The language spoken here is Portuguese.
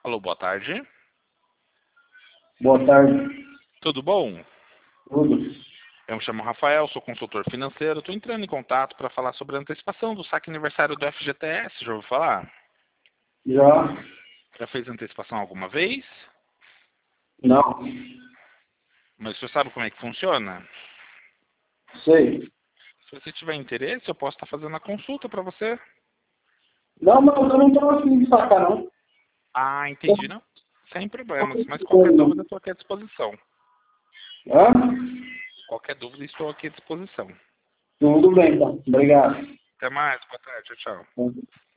Alô, boa tarde. Boa tarde. Tudo bom? Tudo. Eu me chamo Rafael, sou consultor financeiro. Estou entrando em contato para falar sobre a antecipação do saque aniversário do FGTS. Já ouviu falar? Já? Já fez antecipação alguma vez? Não. Mas você sabe como é que funciona? Sei. Se você tiver interesse, eu posso estar fazendo a consulta para você. Não, mas eu não estou afim de sacar, não. Ah, entendi, não? Sem problemas, mas qualquer dúvida estou aqui à disposição. Hã? Qualquer dúvida estou aqui à disposição. Tudo bem, então. Obrigado. Até mais, boa tarde, tchau, tchau.